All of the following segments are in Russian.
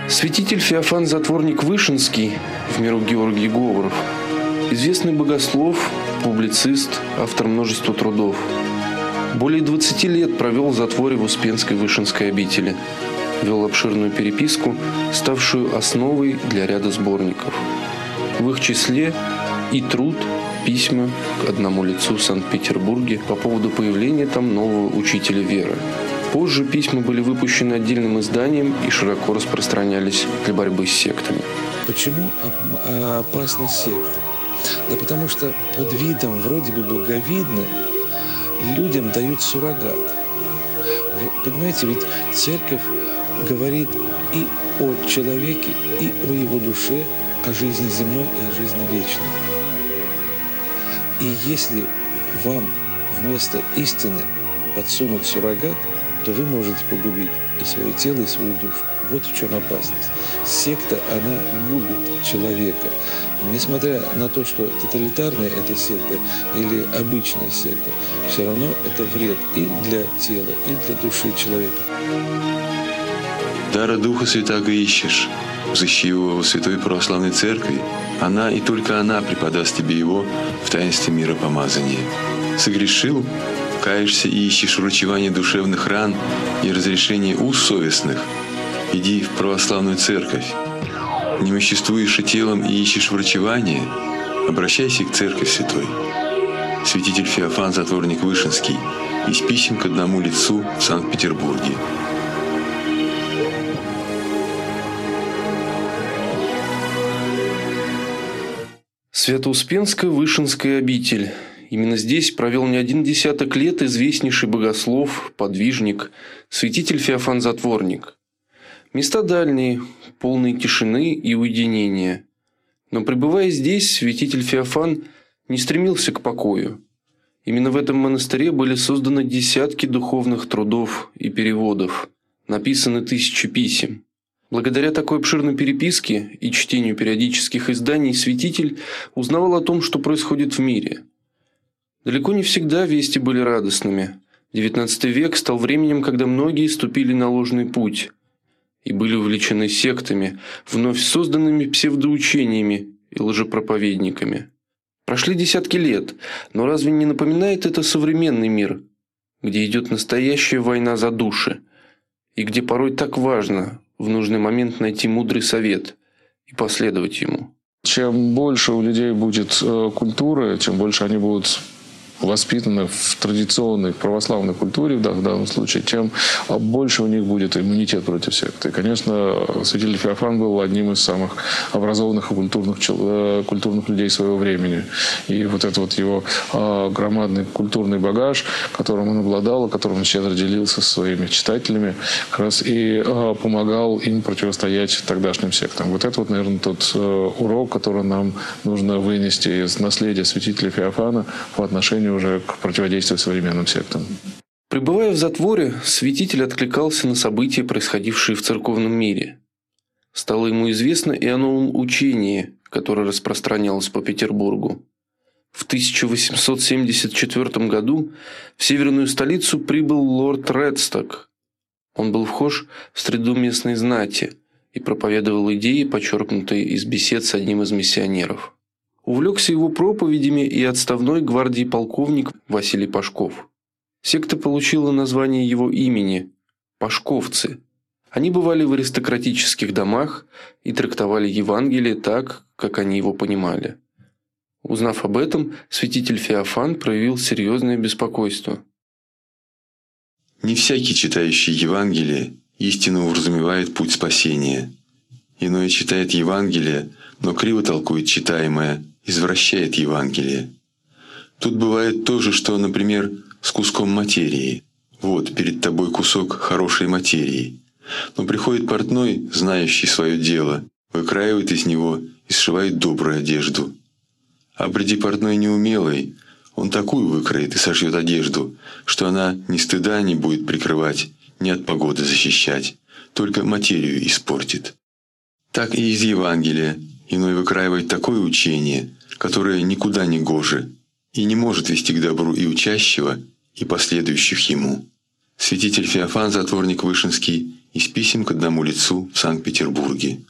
Святитель Феофан Затворник Вышинский, в миру Георгий Говоров, известный богослов, публицист, автор множества трудов. Более 20 лет провел в затворе в Успенской Вышинской обители. Вел обширную переписку, ставшую основой для ряда сборников. В их числе и труд «Письма к одному лицу в Санкт-Петербурге» по поводу появления там нового учителя веры. Позже письма были выпущены отдельным изданием и широко распространялись для борьбы с сектами. Почему опасность секты? Да потому что под видом вроде бы благовидным людям дают суррогат. Вы понимаете, ведь церковь говорит и о человеке, и о его душе, о жизни земной и о жизни вечной. И если вам вместо истины подсунут суррогат, то вы можете погубить и свое тело, и свою душу. Вот в чем опасность. Секта, она губит человека. Несмотря на то, что тоталитарная эта секта или обычная секта, все равно это вред и для тела, и для души человека. Дара Духа Святаго ищешь, взыщи его во Святой Православной Церкви, она и только она преподаст тебе его в таинстве миропомазания. Согрешил? Каешься и ищешь врачевания душевных ран и разрешения уз совестных, иди в православную церковь. Не веществуешь и телом и ищешь врачевания, обращайся к Церкви Святой. Святитель Феофан Затворник Вышинский из писем к одному лицу в Санкт-Петербурге. Свято-Успенская Вышинская обитель. Именно здесь провел не один десяток лет известнейший богослов, подвижник, святитель Феофан Затворник. Места дальние, полные тишины и уединения. Но пребывая здесь, святитель Феофан не стремился к покою. Именно в этом монастыре были созданы десятки духовных трудов и переводов, написаны тысячи писем. Благодаря такой обширной переписке и чтению периодических изданий святитель узнавал о том, что происходит в мире. Далеко не всегда вести были радостными. XIX век стал временем, когда многие ступили на ложный путь и были увлечены сектами, вновь созданными псевдоучениями и лжепроповедниками. Прошли десятки лет, но разве не напоминает это современный мир, где идет настоящая война за души, и где порой так важно в нужный момент найти мудрый совет и последовать ему? Чем больше у людей будет культуры, чем больше они будут воспитаны в традиционной православной культуре в данном случае, тем больше у них будет иммунитет против секты. И, конечно, святитель Феофан был одним из самых образованных и культурных людей своего времени. И вот этот вот его громадный культурный багаж, которым он обладал, которым он щедро делился со своими читателями, как раз и помогал им противостоять тогдашним сектам. Вот это вот, наверное, тот урок, который нам нужно вынести из наследия святителя Феофана по отношению уже к противодействию современным сектам. Пребывая в затворе, святитель откликался на события, происходившие в церковном мире. Стало ему известно и о новом учении, которое распространялось по Петербургу. В 1874 году в северную столицу прибыл лорд Редсток. Он был вхож в среду местной знати и проповедовал идеи, почерпнутые из бесед с одним из миссионеров. Увлекся его проповедями и отставной гвардии полковник Василий Пашков. Секта получила название его имени – Пашковцы. Они бывали в аристократических домах и трактовали Евангелие так, как они его понимали. Узнав об этом, святитель Феофан проявил серьезное беспокойство. Не всякий, читающий Евангелие, истинно уразумевает путь спасения. Иной читает Евангелие, но криво толкует читаемое, извращает Евангелие. Тут бывает то же, что, например, с куском материи. Вот перед тобой кусок хорошей материи. Но приходит портной, знающий свое дело, выкраивает из него и сшивает добрую одежду. А приди портной неумелый, он такую выкроет и сошьет одежду, что она ни стыда не будет прикрывать, ни от погоды защищать, только материю испортит. Так и из Евангелия иной выкраивает такое учение, которое никуда не гоже и не может вести к добру и учащего, и последующих ему. Святитель Феофан Затворник Вышинский из писем к одному лицу в Санкт-Петербурге.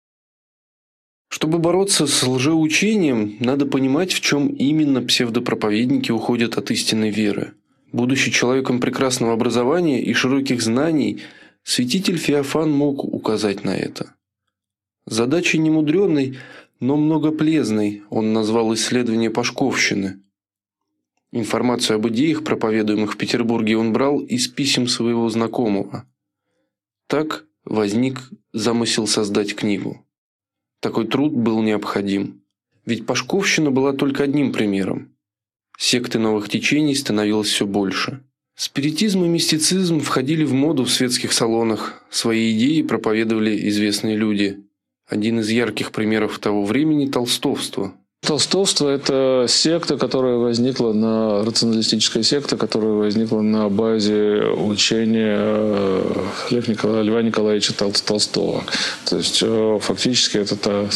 Чтобы бороться с лжеучением, надо понимать, в чем именно псевдопроповедники уходят от истинной веры. Будучи человеком прекрасного образования и широких знаний, святитель Феофан мог указать на это. Задачей немудреной, но многоплезной он назвал исследование пашковщины. Информацию об идеях, проповедуемых в Петербурге, он брал из писем своего знакомого. Так возник замысел создать книгу. Такой труд был необходим. Ведь пашковщина была только одним примером. Секты новых течений становилось все больше. Спиритизм и мистицизм входили в моду в светских салонах. Свои идеи проповедовали известные люди. Один из ярких примеров того времени – толстовство. Толстовство – это секта, которая возникла рационалистическая секта, которая возникла на базе учения Льва Николаевича Толстого. То есть, фактически, это та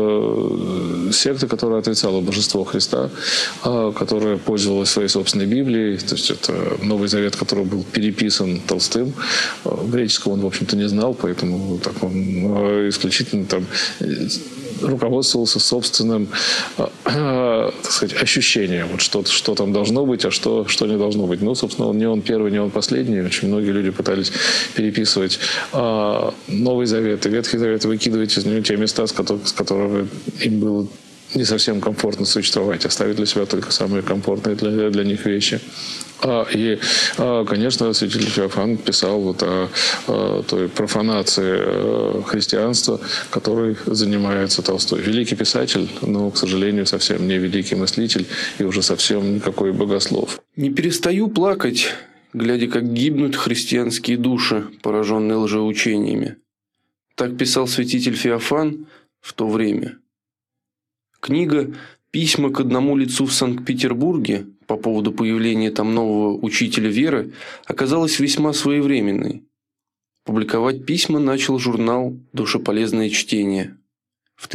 секта, которая отрицала божество Христа, которая пользовалась своей собственной Библией. То есть, это Новый Завет, который был переписан Толстым. Греческого он, в общем-то, не знал, поэтому так он исключительно там руководствовался собственным, так сказать, ощущением, вот что там должно быть, а что не должно быть. Ну, собственно, не он первый, не он последний. Очень многие люди пытались переписывать Новый Завет и Ветхий Завет, выкидывать из него те места, с которыми им было не совсем комфортно существовать, оставить для себя только самые комфортные для них вещи. И, конечно, святитель Феофан писал вот о той профанации христианства, которой занимается Толстой. Великий писатель, но, к сожалению, совсем не великий мыслитель и уже совсем никакой богослов. «Не перестаю плакать, глядя, как гибнут христианские души, пораженные лжеучениями». Так писал святитель Феофан в то время. Книга «Письма к одному лицу в Санкт-Петербурге» по поводу появления там нового учителя веры оказалась весьма своевременной. Публиковать письма начал журнал «Душеполезное чтение» в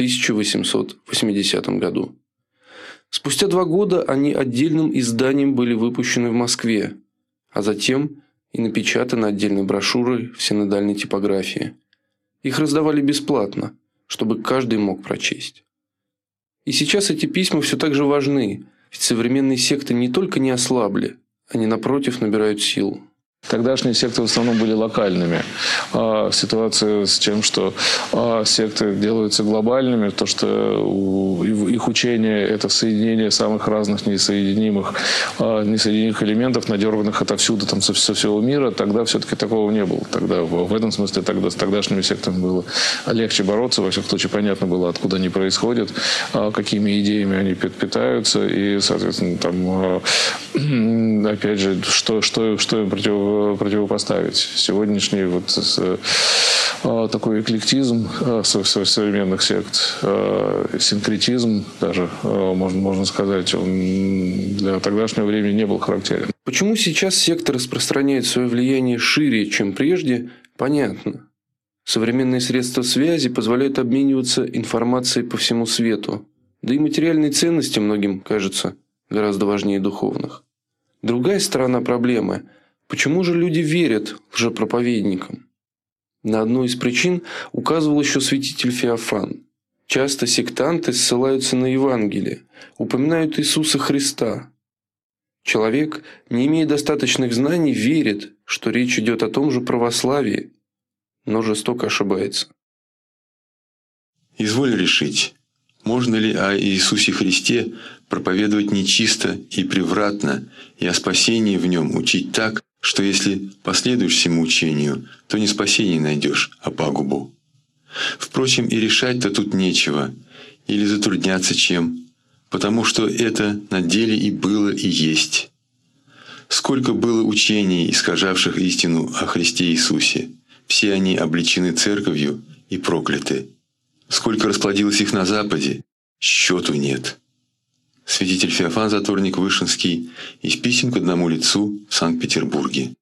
1880 году. Спустя 2 года они отдельным изданием были выпущены в Москве, а затем и напечатаны отдельной брошюрой в синодальной типографии. Их раздавали бесплатно, чтобы каждый мог прочесть. И сейчас эти письма все так же важны, ведь современные секты не только не ослабли, они, напротив, набирают сил. Тогдашние секты в основном были локальными. Ситуация с тем, что секты делаются глобальными, то, что их учение – это соединение самых разных несоединимых элементов, надерганных отовсюду, там, со всего мира, тогда все-таки такого не было. Тогда, в этом смысле тогда с тогдашними сектами было легче бороться, во всяком случае понятно было, откуда они происходят, какими идеями они питаются, и, соответственно, там, опять же, что им противопоставить. Сегодняшний вот такой эклектизм современных сект, синкретизм даже, можно сказать, он для тогдашнего времени не был характерен. Почему сейчас секты распространяют свое влияние шире, чем прежде, понятно. Современные средства связи позволяют обмениваться информацией по всему свету, да и материальные ценности многим кажутся гораздо важнее духовных. Другая сторона проблемы – почему же люди верят лжепроповедникам? На одну из причин указывал еще святитель Феофан. Часто сектанты ссылаются на Евангелие, упоминают Иисуса Христа. Человек, не имея достаточных знаний, верит, что речь идет о том же православии, но жестоко ошибается. Изволь решить, можно ли о Иисусе Христе проповедовать нечисто и превратно, и о спасении в нем учить так, что если последуешь всему учению, то не спасение найдешь, а пагубу. Впрочем, и решать-то тут нечего, или затрудняться чем, потому что это на деле и было, и есть. Сколько было учений, искажавших истину о Христе Иисусе, все они обличены церковью и прокляты. Сколько расплодилось их на Западе, счету нет. Святитель Феофан Затворник Вышинский из писем к одному лицу в Санкт-Петербурге.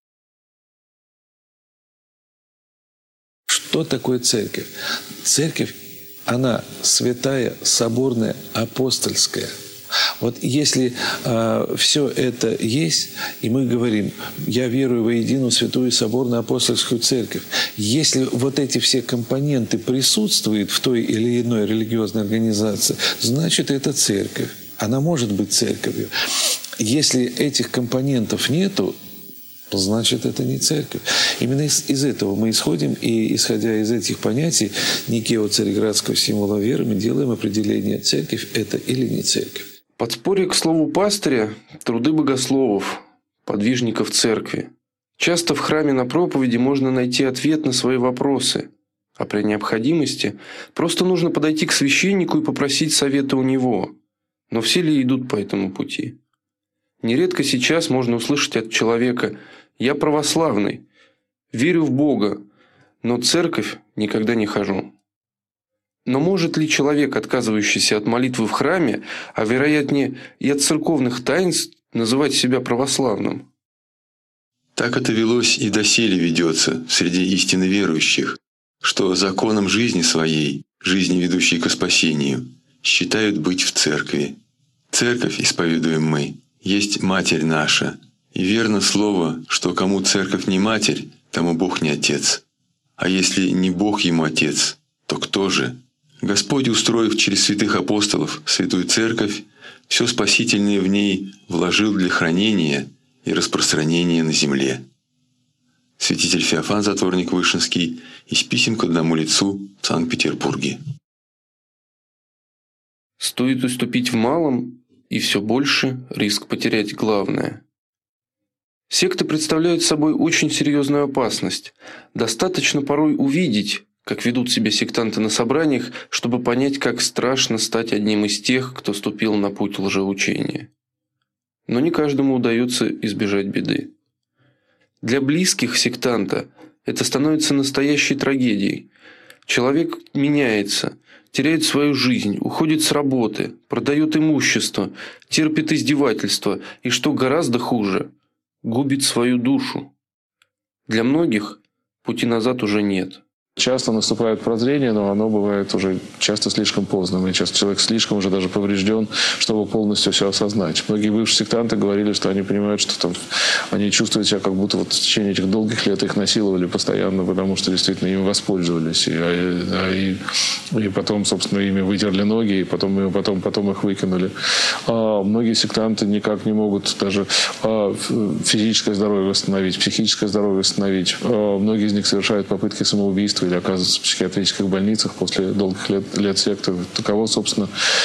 Что такое церковь? Церковь, она святая, соборная, апостольская. Вот если все это есть, и мы говорим, я верую во единую святую соборную апостольскую церковь, если вот эти все компоненты присутствуют в той или иной религиозной организации, значит, это церковь. Она может быть церковью. Если этих компонентов нету, значит, это не церковь. Именно из этого мы исходим, и, исходя из этих понятий Никео цареградского символа веры, мы делаем определение, церковь это или не церковь. Подспорье к слову пастыря – труды богословов, подвижников церкви. Часто в храме на проповеди можно найти ответ на свои вопросы, а при необходимости просто нужно подойти к священнику и попросить совета у него. Но все ли идут по этому пути? Нередко сейчас можно услышать от человека «Я православный, верю в Бога, но церковь никогда не хожу». Но может ли человек, отказывающийся от молитвы в храме, а вероятнее и от церковных таинств, называть себя православным? Так это велось и доселе ведется среди истинно верующих, что законом жизни своей, жизни, ведущей ко спасению, считают быть в церкви. Церковь, исповедуем мы, есть Матерь наша, и верно слово, что кому церковь не Матерь, тому Бог не Отец. А если не Бог ему Отец, то кто же? Господь, устроив через святых апостолов святую церковь, все спасительное в ней вложил для хранения и распространения на земле. Святитель Феофан Затворник Вышинский из писем к одному лицу в Санкт-Петербурге. Стоит уступить в малом, и все больше риск потерять главное. Секты представляют собой очень серьезную опасность. Достаточно порой увидеть, как ведут себя сектанты на собраниях, чтобы понять, как страшно стать одним из тех, кто ступил на путь лжеучения. Но не каждому удается избежать беды. Для близких сектанта это становится настоящей трагедией. Человек меняется, теряет свою жизнь, уходит с работы, продает имущество, терпит издевательства и, что гораздо хуже, губит свою душу. Для многих пути назад уже нет. Часто наступает прозрение, но оно бывает уже часто слишком поздно. И часто человек слишком уже даже поврежден, чтобы полностью все осознать. Многие бывшие сектанты говорили, что они понимают, что там они чувствуют себя, как будто вот в течение этих долгих лет их насиловали постоянно, потому что действительно ими воспользовались. И потом, собственно, ими вытерли ноги, и потом их выкинули. Многие сектанты никак не могут даже физическое здоровье восстановить, психическое здоровье восстановить. Многие из них совершают попытки самоубийства или оказываются в психиатрических больницах после долгих лет секты. Таково, собственно,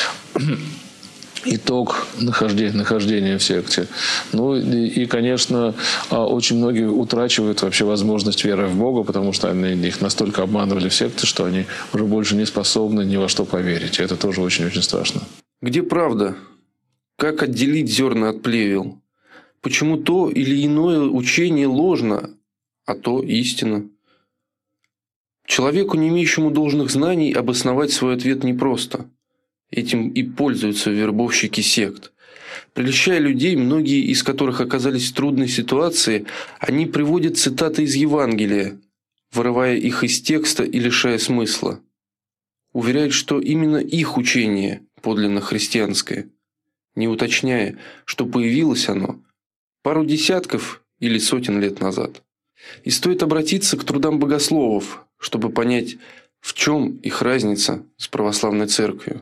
итог нахождения в секте. Ну и, конечно, очень многие утрачивают вообще возможность веры в Бога, потому что их настолько обманывали в секте, что они уже больше не способны ни во что поверить. И это тоже очень-очень страшно. Где правда? Как отделить зерна от плевел? Почему то или иное учение ложно, а то истина? Человеку, не имеющему должных знаний, обосновать свой ответ непросто. Этим и пользуются вербовщики сект. Прельщая людей, многие из которых оказались в трудной ситуации, они приводят цитаты из Евангелия, вырывая их из текста и лишая смысла. Уверяют, что именно их учение подлинно христианское, не уточняя, что появилось оно пару десятков или сотен лет назад. И стоит обратиться к трудам богословов, чтобы понять, в чем их разница с православной церковью.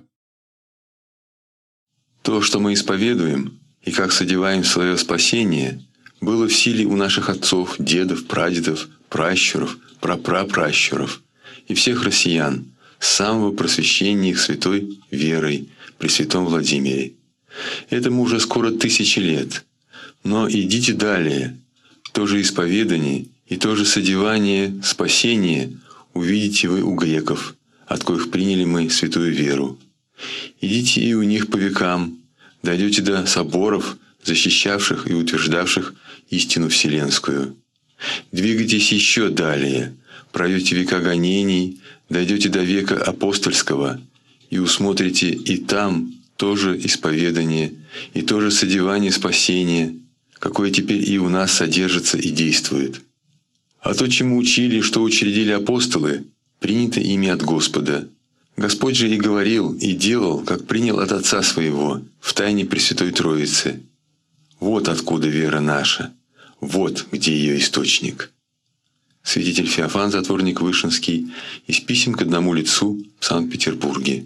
То, что мы исповедуем и как содеваем свое спасение, было в силе у наших отцов, дедов, прадедов, пращуров, прапрапращуров и всех россиян с самого просвещения их святой верой при святом Владимире. Этому уже скоро 1000 лет. Но идите далее. То же исповедание и то же содевание спасения увидите вы у греков, от коих приняли мы святую веру. Идите и у них по векам, дойдете до соборов, защищавших и утверждавших истину вселенскую. Двигайтесь еще далее, пройдете века гонений, дойдете до века апостольского и усмотрите и там тоже исповедание, и то же содевание спасения, какое теперь и у нас содержится и действует. А то, чему учили, что учредили апостолы, принято ими от Господа. Господь же и говорил, и делал, как принял от Отца Своего, в тайне Пресвятой Троицы. Вот откуда вера наша, вот где ее источник. Святитель Феофан Затворник Вышинский из писем к одному лицу в Санкт-Петербурге.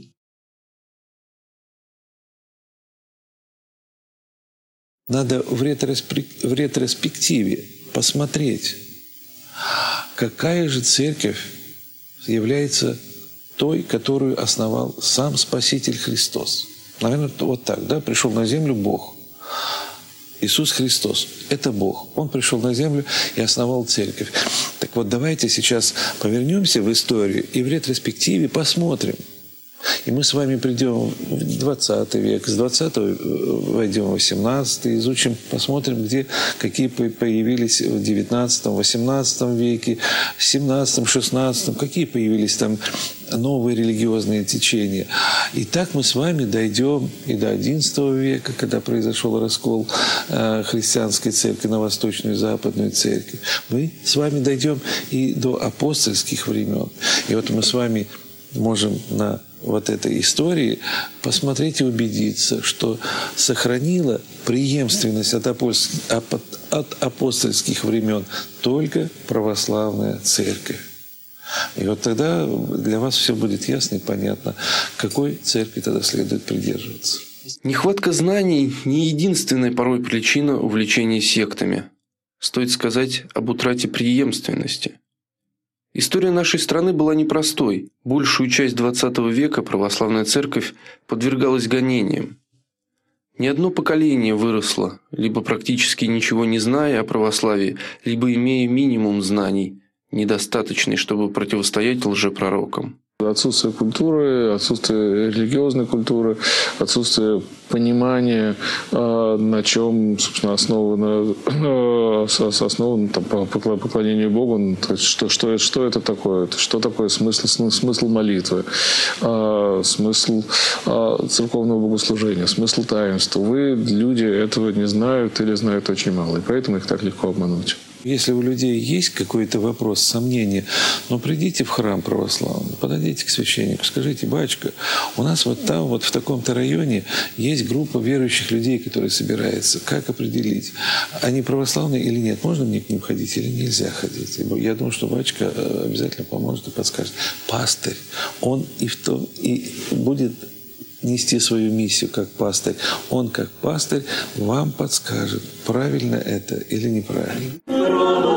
Надо в ретроспективе посмотреть, какая же церковь является той, которую основал сам Спаситель Христос. Наверное, вот так, да? Пришел на землю Бог. Иисус Христос – это Бог. Он пришел на землю и основал церковь. Так вот, давайте сейчас повернемся в историю и в ретроспективе посмотрим. И мы с вами придем в 20 век, с 20 войдем в 18, изучим, посмотрим, где какие появились в 19, 18 веке, 17, 16, какие появились там новые религиозные течения. И так мы с вами дойдем и до XI века, когда произошел раскол христианской церкви на Восточную и Западную церковь. Мы с вами дойдем и до апостольских времен. И вот мы с вами можем на вот этой истории посмотреть и убедиться, что сохранила преемственность от апостольских времен только православная церковь. И вот тогда для вас все будет ясно и понятно, какой церкви тогда следует придерживаться. Нехватка знаний – не единственная порой причина увлечения сектами. Стоит сказать об утрате преемственности. История нашей страны была непростой. Большую часть XX века православная церковь подвергалась гонениям. Ни одно поколение выросло, либо практически ничего не зная о православии, либо имея минимум знаний, недостаточный, чтобы противостоять лжепророкам. Отсутствие культуры, отсутствие религиозной культуры, отсутствие понимания, на чем, собственно, основано там, поклонение Богу, то есть, что это такое, что такое смысл молитвы, смысл церковного богослужения, смысл таинства. Увы, люди этого не знают или знают очень мало, и поэтому их так легко обмануть. Если у людей есть какой-то вопрос, сомнение, но придите в храм православный, подойдите к священнику, скажите: батюшка, у нас вот там, вот в таком-то районе есть группа верующих людей, которые собираются. Как определить, они православные или нет? Можно мне к ним ходить или нельзя ходить? Я думаю, что батюшка обязательно поможет и подскажет. Пастырь, он и будет нести свою миссию как пастырь. Он как пастырь вам подскажет, правильно это или неправильно.